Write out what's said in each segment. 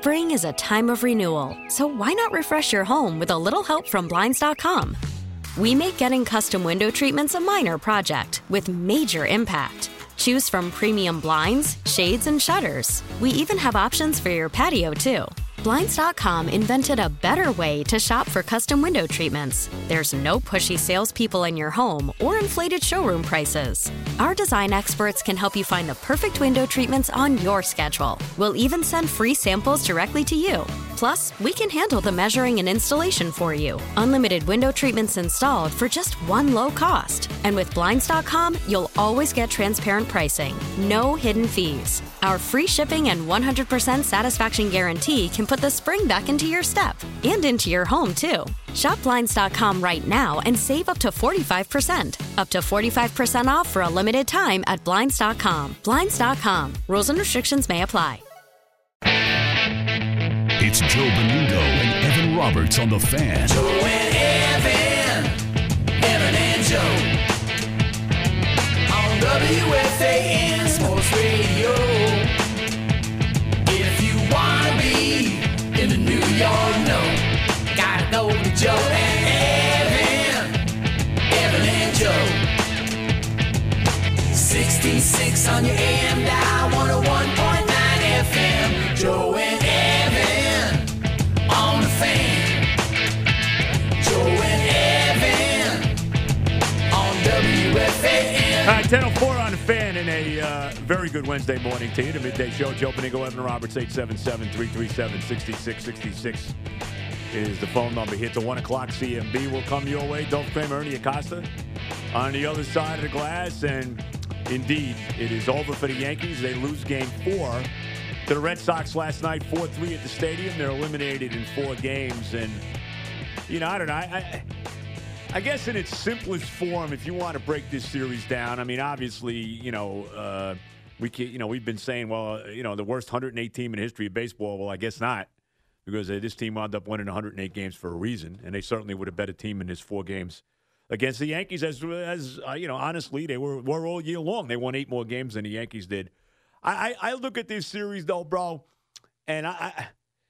Spring is a time of renewal, so why not refresh your home with a little help from Blinds.com? We make getting custom window treatments a minor project with major impact. Choose from premium blinds, shades, and shutters. We even have options for your patio, too. Blinds.com invented a better way to shop for custom window treatments. There's no pushy salespeople in your home or inflated showroom prices. Our design experts can help you find the perfect window treatments on your schedule. We'll even send free samples directly to you. Plus, we can handle the measuring and installation for you. Unlimited window treatments installed for just one low cost. And with Blinds.com, you'll always get transparent pricing. No hidden fees. Our free shipping and 100% satisfaction guarantee can put the spring back into your step and into your home, too. Shop Blinds.com right now and save up to 45%. Up to 45% off for a limited time at Blinds.com. Blinds.com. Rules and restrictions may apply. It's Joe Benundo and Evan Roberts on The Fan. Joe and Evan and Joe on WFAN Sports Radio. If you want to be in the New York know, gotta go to Joe and Evan and Joe. 66 on your AM dial, 101.9 FM. Joe and Evan on The Fan. Joe and Evan on WFAN. All right, 10:04 on The Fan, and a very good Wednesday morning to you. The midday show. Joe Benundo, Evan Roberts, 877-337-6666 is the phone number here to 1 o'clock. CMB will come your way. Don't claim Ernie Acosta on the other side of the glass, and indeed, it is over for the Yankees. They lose Game 4 to the Red Sox last night, 4-3 at the stadium. They're eliminated in 4 games. And, you know, I don't know. I guess in its simplest form, if you want to break this series down, I mean, obviously, you know, we've been saying, well, you know, the worst 108 team in the history of baseball. Well, I guess not, because this team wound up winning 108 games for a reason, and they certainly would have bet a team in this 4 games against the Yankees. As you know, honestly, they were all year long. They won 8 more games than the Yankees did. I look at this series, though, bro, and I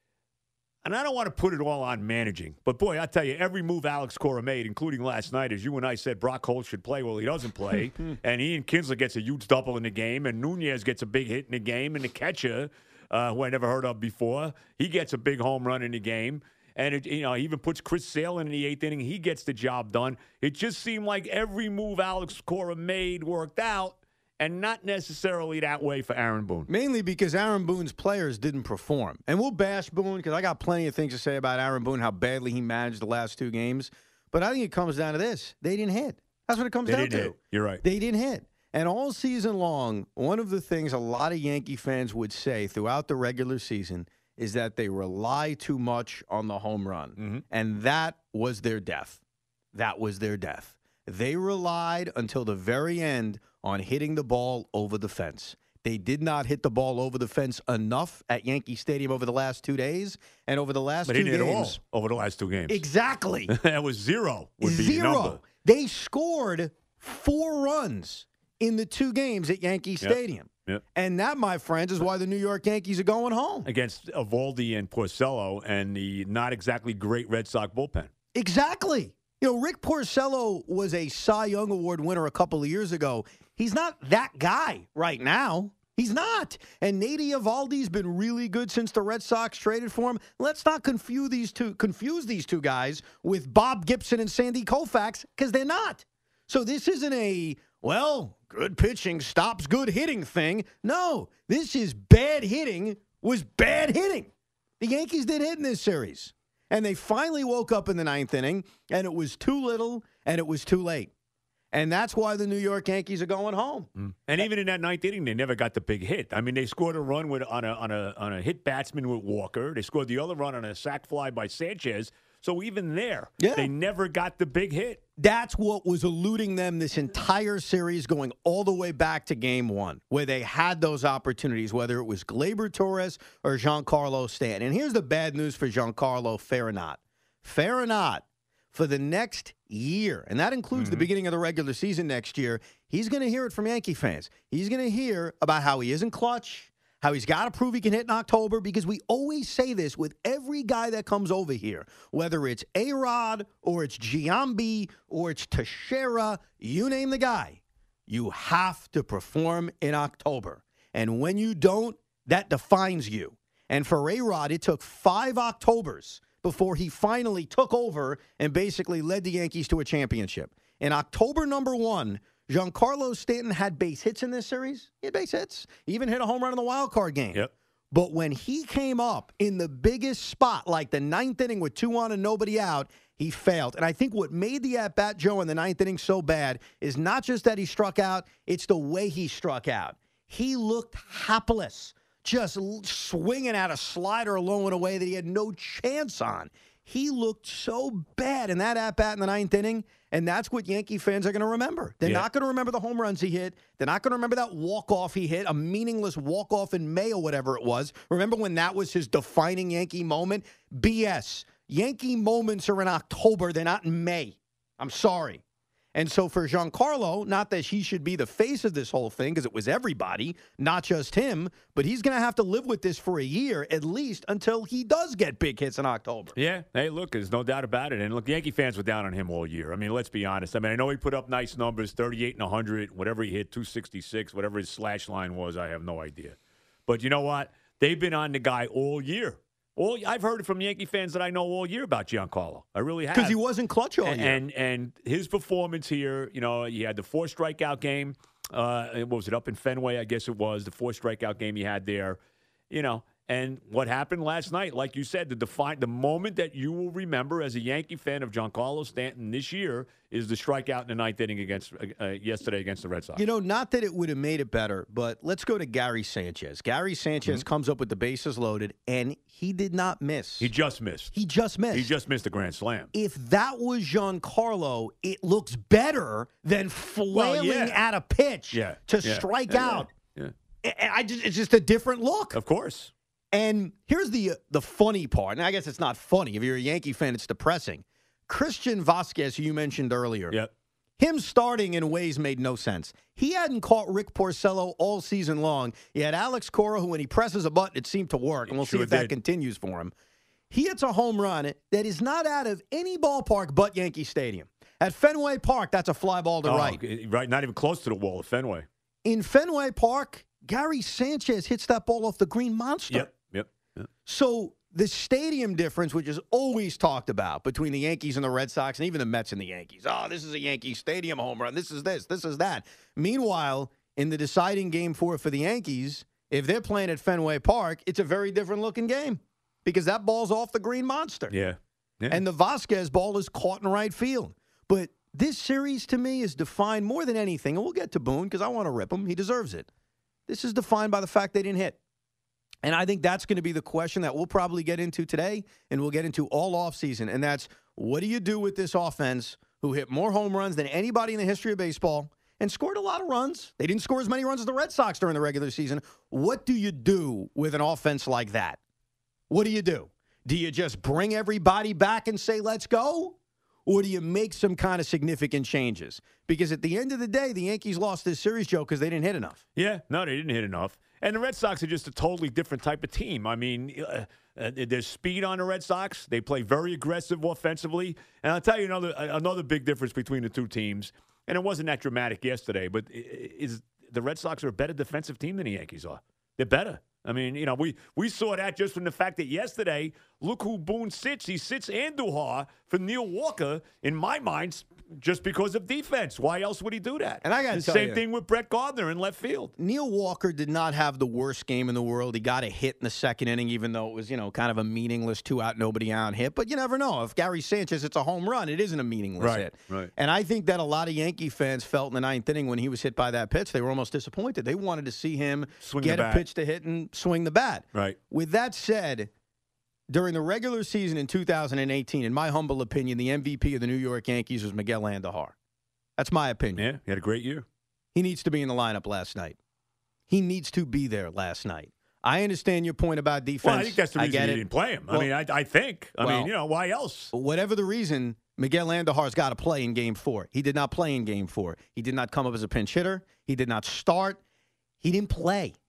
don't want to put it all on managing. But, boy, I tell you, every move Alex Cora made, including last night, as you and I said, Brock Holt should play. Well, he doesn't play. And Ian Kinsler gets a huge double in the game, and Nunez gets a big hit in the game, and the catcher, who I never heard of before, he gets a big home run in the game. And, he even puts Chris Sale in the 8th inning. He gets the job done. It just seemed like every move Alex Cora made worked out. And not necessarily that way for Aaron Boone. Mainly because Aaron Boone's players didn't perform. And we'll bash Boone because I got plenty of things to say about Aaron Boone, how badly he managed the last 2 games. But I think it comes down to this. They didn't hit. That's what it comes down to. Hit. You're right. They didn't hit. And all season long, one of the things a lot of Yankee fans would say throughout the regular season is that they rely too much on the home run. Mm-hmm. And that was their death. That was their death. They relied until the very end on hitting the ball over the fence. They did not hit the ball over the fence enough at Yankee Stadium over the last 2 days and over the last 2 games. But they didn't hit at all over the last 2 games. Exactly. That was 0 would be the number. They scored 4 runs in the 2 games at Yankee Stadium. Yep. And that, my friends, is why the New York Yankees are going home. Against Eovaldi and Porcello and the not exactly great Red Sox bullpen. Exactly. You know, Rick Porcello was a Cy Young Award winner a couple of years ago. He's not that guy right now. He's not. And Nate Eovaldi's been really good since the Red Sox traded for him. Let's not confuse these two guys with Bob Gibson and Sandy Koufax, because they're not. So this isn't a, well, good pitching stops good hitting thing. No, this is bad hitting was bad hitting. The Yankees did hit in this series. And they finally woke up in the 9th inning, and it was too little, and it was too late. And that's why the New York Yankees are going home. And even in that 9th inning, they never got the big hit. I mean, they scored a run on a hit batsman with Walker. They scored the other run on a sac fly by Sanchez. So even there, they never got the big hit. That's what was eluding them this entire series, going all the way back to Game 1, where they had those opportunities, whether it was Gleyber Torres or Giancarlo Stanton. And here's the bad news for Giancarlo, fair or not. Fair or not, for the next year, and that includes the beginning of the regular season next year, he's going to hear it from Yankee fans. He's going to hear about how he isn't clutch, how he's got to prove he can hit in October, because we always say this with every guy that comes over here, whether it's A-Rod or it's Giambi or it's Teixeira, you name the guy, you have to perform in October. And when you don't, that defines you. And for A-Rod, it took 5 Octobers before he finally took over and basically led the Yankees to a championship. In October number 1, Giancarlo Stanton had base hits in this series. He had base hits. He even hit a home run in the wild card game. Yep. But when he came up in the biggest spot, like the 9th inning with 2 on and nobody out, he failed. And I think what made the at-bat, Joe, in the 9th inning so bad is not just that he struck out, it's the way he struck out. He looked hapless, just swinging at a slider low in a way that he had no chance on. He looked so bad in that at-bat in the 9th inning, and that's what Yankee fans are going to remember. They're not going to remember the home runs he hit. They're not going to remember that walk-off he hit, a meaningless walk-off in May or whatever it was. Remember when that was his defining Yankee moment? BS. Yankee moments are in October. They're not in May. I'm sorry. And so for Giancarlo, not that he should be the face of this whole thing, because it was everybody, not just him, but he's going to have to live with this for a year at least until he does get big hits in October. Yeah. Hey, look, there's no doubt about it. And look, Yankee fans were down on him all year. I mean, let's be honest. I mean, I know he put up nice numbers, 38 and 100, whatever he hit, 266, whatever his slash line was, I have no idea. But you know what? They've been on the guy all year. I've heard it from Yankee fans that I know all year about Giancarlo. I really have. Because he wasn't clutch all year. And his performance here, you know, he had the 4 strikeout game. What was it, up in Fenway, I guess it was, the 4 strikeout game he had there. You know, and what happened last night, like you said, the moment that you will remember as a Yankee fan of Giancarlo Stanton this year is the strikeout in the 9th inning yesterday against the Red Sox. You know, not that it would have made it better, but let's go to Gary Sanchez. Gary Sanchez comes up with the bases loaded, and he did not miss. He just missed. He just missed a grand slam. If that was Giancarlo, it looks better than flailing at a pitch to strike out. Yeah. It's just a different look. Of course. And here's the funny part, and I guess it's not funny. If you're a Yankee fan, it's depressing. Christian Vasquez, who you mentioned earlier, him starting in ways made no sense. He hadn't caught Rick Porcello all season long. He had Alex Cora, who when he presses a button, it seemed to work, and we'll see if that continues for him. He hits a home run that is not out of any ballpark but Yankee Stadium. At Fenway Park, that's a fly ball to right. Right, not even close to the wall at Fenway. In Fenway Park, Gary Sanchez hits that ball off the green monster. Yep. So the stadium difference, which is always talked about between the Yankees and the Red Sox, and even the Mets and the Yankees. Oh, this is a Yankee Stadium home run. This is that. Meanwhile, in the deciding Game 4 for the Yankees, if they're playing at Fenway Park, it's a very different looking game because that ball's off the green monster. Yeah. And the Vasquez ball is caught in right field. But this series, to me, is defined more than anything, and we'll get to Boone because I want to rip him. He deserves it. This is defined by the fact they didn't hit. And I think that's going to be the question that we'll probably get into today and we'll get into all offseason. And that's, what do you do with this offense who hit more home runs than anybody in the history of baseball and scored a lot of runs? They didn't score as many runs as the Red Sox during the regular season. What do you do with an offense like that? What do you do? Do you just bring everybody back and say, let's go? Or do you make some kind of significant changes? Because at the end of the day, the Yankees lost this series, Joe, because they didn't hit enough. Yeah, no, they didn't hit enough. And the Red Sox are just a totally different type of team. I mean, there's speed on the Red Sox. They play very aggressive offensively. And I'll tell you another big difference between the two teams, and it wasn't that dramatic yesterday, but is the Red Sox are a better defensive team than the Yankees are. They're better. I mean, you know, we saw that just from the fact that yesterday, look who Boone sits. He sits Andujar for Neil Walker, in my mind, just because of defense. Why else would he do that? And I got to tell you, same thing with Brett Gardner in left field. Neil Walker did not have the worst game in the world. He got a hit in the second inning, even though it was, you know, kind of a meaningless 2-out, nobody out hit. But you never know. If Gary Sanchez hits a home run, it isn't a meaningless hit. Right. And I think that a lot of Yankee fans felt in the ninth inning when he was hit by that pitch, they were almost disappointed. They wanted to see him get a pitch to hit and swing the bat. Right. With that said, during the regular season in 2018, in my humble opinion, the MVP of the New York Yankees was Miguel Andujar. That's my opinion. Yeah, he had a great year. He needs to be in the lineup last night. He needs to be there last night. I understand your point about defense. Well, I think that's the reason he didn't play him. Well, I think. I mean, you know, why else? Whatever the reason, Miguel Andujar's got to play in Game 4. He did not play in Game 4. He did not come up as a pinch hitter. He did not start. He didn't play.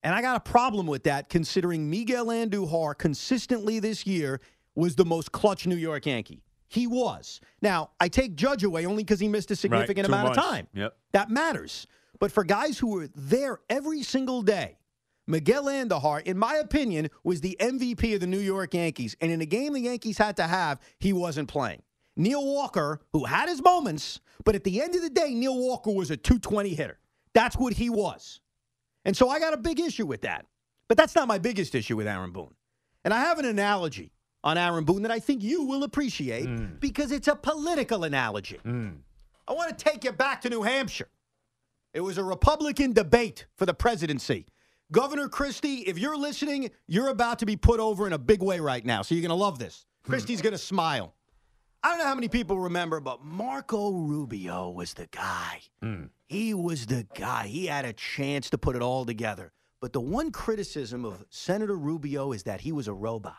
And I got a problem with that, considering Miguel Andujar consistently this year was the most clutch New York Yankee. He was. Now, I take Judge away only because he missed a significant amount of time. Yep. That matters. But for guys who were there every single day, Miguel Andujar, in my opinion, was the MVP of the New York Yankees. And in a game the Yankees had to have, he wasn't playing. Neil Walker, who had his moments, but at the end of the day, Neil Walker was a .220 hitter. That's what he was. And so I got a big issue with that. But that's not my biggest issue with Aaron Boone. And I have an analogy on Aaron Boone that I think you will appreciate because it's a political analogy. I want to take you back to New Hampshire. It was a Republican debate for the presidency. Governor Christie, if you're listening, you're about to be put over in a big way right now, so you're going to love this. Christie's going to smile. I don't know how many people remember, but Marco Rubio was the guy. He was the guy. He had a chance to put it all together. But the one criticism of Senator Rubio is that he was a robot.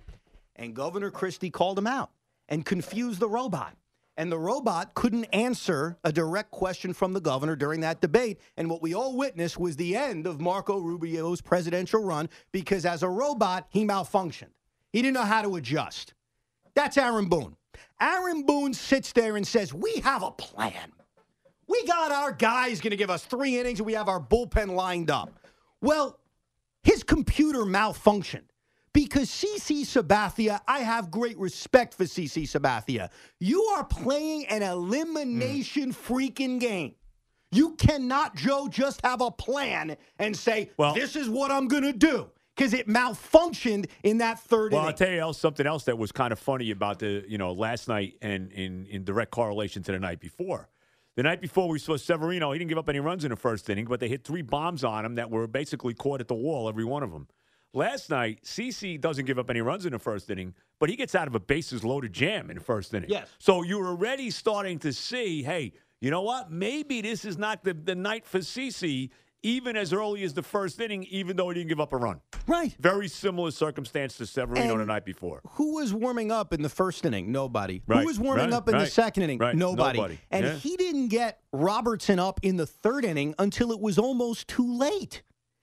And Governor Christie called him out and confused the robot. And the robot couldn't answer a direct question from the governor during that debate. And what we all witnessed was the end of Marco Rubio's presidential run because as a robot, he malfunctioned. He didn't know how to adjust. That's Aaron Boone. Aaron Boone sits there and says, we have a plan. We got our guys going to give us 3 innings and we have our bullpen lined up. Well, his computer malfunctioned. Because CC Sabathia, I have great respect for CC Sabathia. You are playing an elimination freaking game. You cannot, Joe, just have a plan and say, this is what I'm going to do. Because it malfunctioned in that third inning. Well, I'll tell you something else that was kind of funny about the, last night and in direct correlation to the night before. The night before, we saw Severino. He didn't give up any runs in the first inning, but they hit 3 bombs on him that were basically caught at the wall, every one of them. Last night, CC doesn't give up any runs in the first inning, but he gets out of a bases-loaded jam in the first inning. Yes. So you're already starting to see, hey, you know what? Maybe this is not the night for CC, even as early as the first inning, even though he didn't give up a run. Right. Very similar circumstance to Severino And the night before. Who was warming up in the first inning? Nobody. Right, Who was warming up in the second inning? Right, Nobody. And he didn't get Robertson up in the third inning until it was almost too late.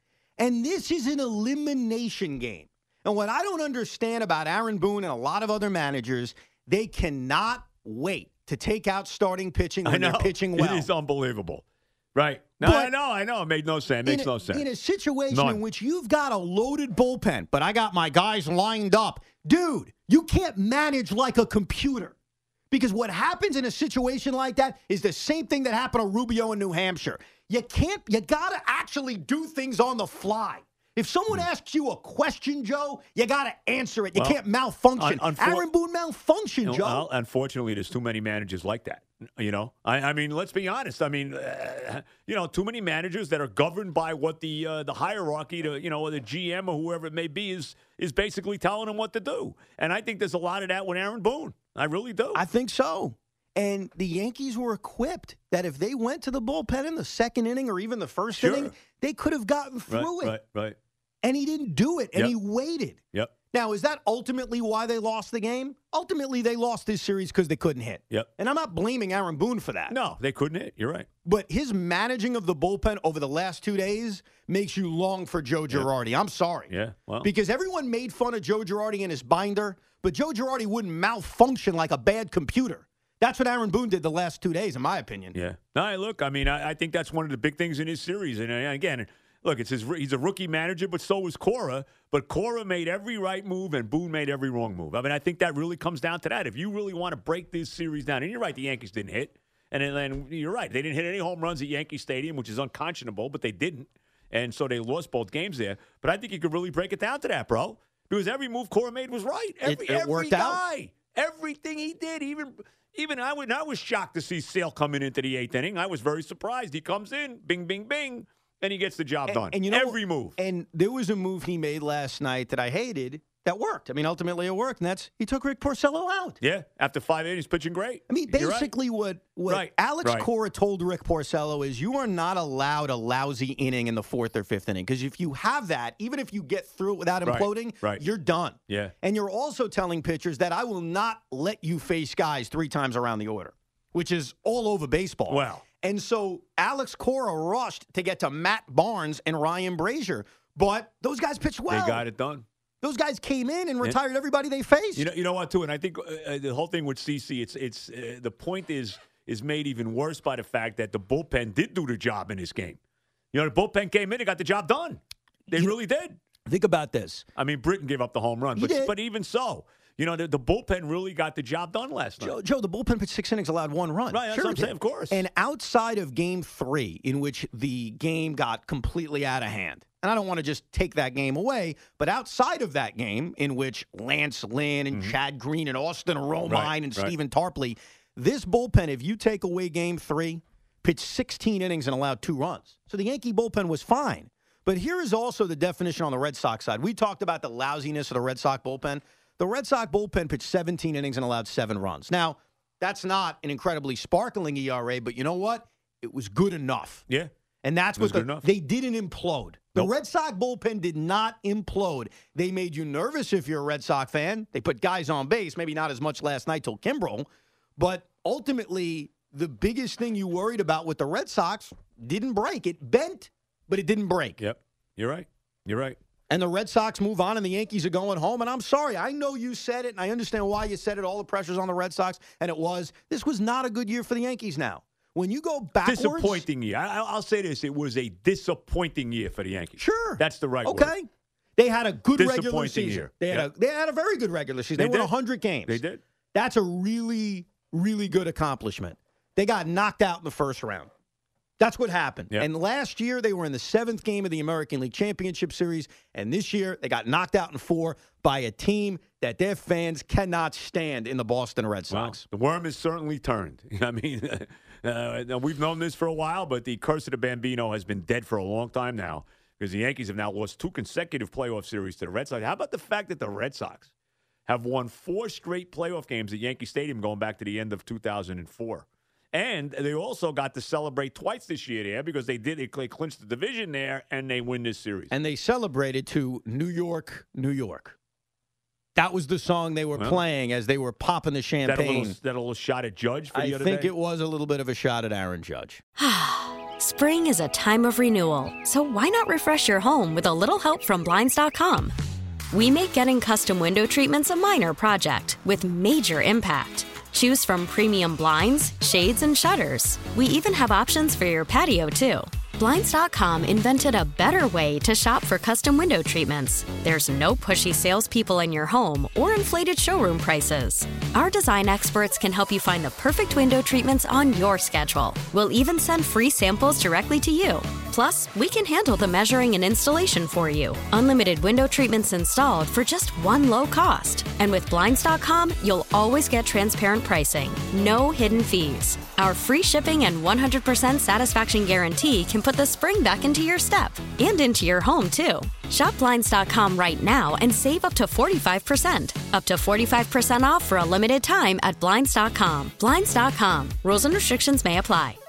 And this is an elimination game. And what I don't understand about Aaron Boone and a lot of other managers, they cannot wait to take out starting pitching when they're pitching well. It is unbelievable. Right. No, But I know. It made no sense. It makes no sense. In a situation None. in which you've got a loaded bullpen, but I got my guys lined up. Dude, you can't manage like a computer. Because what happens in a situation like that is the same thing that happened to Rubio in New Hampshire. You got to actually do things on the fly. If someone asks you a question, Joe, you got to answer it. You can't malfunction. Aaron Boone malfunctioned, Joe. Well, unfortunately, there's too many managers like that. I mean, let's be honest. I mean, too many managers that are governed by what the hierarchy, or the GM or whoever it may be, is basically telling them what to do. And I think there's a lot of that with Aaron Boone. I really do. I think so. And the Yankees were equipped that if they went to the bullpen in the second inning or even the first inning, they could have gotten through it. Right. And he didn't do it, and he waited. Yep. Now, is that ultimately why they lost the game? Ultimately, they lost this series because they couldn't hit. Yep. And I'm not blaming Aaron Boone for that. No, they couldn't hit. You're right. But his managing of the bullpen over the last 2 days makes you long for Joe Girardi. I'm sorry. Yeah, well. Because everyone made fun of Joe Girardi and his binder, but Joe Girardi wouldn't malfunction like a bad computer. That's what Aaron Boone did the last 2 days, in my opinion. Yeah. No, look, I mean, I think that's one of the big things in his series. And again, look, he's a rookie manager, but so was Cora. But Cora made every right move, and Boone made every wrong move. I mean, I think that really comes down to that. If you really want to break this series down, and you're right, the Yankees didn't hit. And then you're right, they didn't hit any home runs at Yankee Stadium, which is unconscionable, but they didn't. And so they lost both games there. But I think you could really break it down to that, bro. Because every move Cora made was right. It worked guy. Everything he did, even I was shocked to see Sale coming into the 8th inning. I was very surprised. He comes in, bing, bing, bing, and he gets the job done. And you know every move. And there was a move he made last night that I hated that worked. I mean, ultimately it worked, and that's he took Rick Porcello out. Yeah, after 5 innings, pitching great. I mean, basically what Alex Cora told Rick Porcello is you are not allowed a lousy inning in the 4th or 5th inning because if you have that, even if you get through it without imploding, you're done. Yeah. And you're also telling pitchers that I will not let you face guys 3 times around the order, which is all over baseball. Wow. And so Alex Cora rushed to get to Matt Barnes and Ryan Brazier. But those guys pitched well. They got it done. Those guys came in and retired everybody they faced. You know what, too? And I think the whole thing with CC, it's the point is made even worse by the fact that the bullpen did do the job in this game. You know, the bullpen came in and got the job done. They really did. Think about this. I mean, Britton gave up the home run, but even so, you know, the bullpen really got the job done last night. Joe, the bullpen pitched 6 innings, allowed 1 run. Right, that's what I'm saying, of course. And outside of Game 3, in which the game got completely out of hand, and I don't want to just take that game away, but outside of that game, in which Lance Lynn and Chad Green and Austin Romine and Stephen Tarpley, this bullpen, if you take away Game 3, pitched 16 innings and allowed 2 runs. So the Yankee bullpen was fine. But here is also the definition on the Red Sox side. We talked about the lousiness of the Red Sox bullpen. The Red Sox bullpen pitched 17 innings and allowed 7 runs. Now, that's not an incredibly sparkling ERA, but you know what? It was good enough. Yeah. And that's what they didn't implode. The Nope. Red Sox bullpen did not implode. They made you nervous if you're a Red Sox fan. They put guys on base, maybe not as much last night till Kimbrel. But ultimately, the biggest thing you worried about with the Red Sox didn't break. It bent, but it didn't break. Yep. You're right. You're right. And the Red Sox move on, and the Yankees are going home. And I'm sorry. I know you said it, and I understand why you said it. All the pressure's on the Red Sox, and it was. This was not a good year for the Yankees now. When you go backwards. Disappointing year. I'll say this. It was a disappointing year for the Yankees. Sure. That's the right word. Okay. They had a good regular Disappointing season. year. They had a very good regular season. They won 100 games. They did. That's a really, really good accomplishment. They got knocked out in the first round. That's what happened. Yep. And last year, they were in the 7th game of the American League Championship Series. And this year, they got knocked out in 4 by a team that their fans cannot stand in the Boston Red Sox. Well, the worm has certainly turned. I mean, we've known this for a while, but the curse of the Bambino has been dead for a long time now because the Yankees have now lost 2 consecutive playoff series to the Red Sox. How about the fact that the Red Sox have won 4 straight playoff games at Yankee Stadium going back to the end of 2004? And they also got to celebrate twice this year there because they clinched the division there and they win this series. And they celebrated to New York, New York. That was the song they were playing as they were popping the champagne. That little shot at Judge for the other day? I think it was a little bit of a shot at Aaron Judge. Spring is a time of renewal, so why not refresh your home with a little help from Blinds.com? We make getting custom window treatments a minor project with major impact. Choose from premium blinds, shades, and shutters. We even have options for your patio, too. Blinds.com invented a better way to shop for custom window treatments. There's no pushy salespeople in your home or inflated showroom prices. Our design experts can help you find the perfect window treatments on your schedule. We'll even send free samples directly to you. Plus, we can handle the measuring and installation for you. Unlimited window treatments installed for just one low cost. And with Blinds.com, you'll always get transparent pricing. No hidden fees. Our free shipping and 100% satisfaction guarantee can put the spring back into your step and into your home, too. Shop Blinds.com right now and save up to 45%. Up to 45% off for a limited time at Blinds.com. Blinds.com. Rules and restrictions may apply.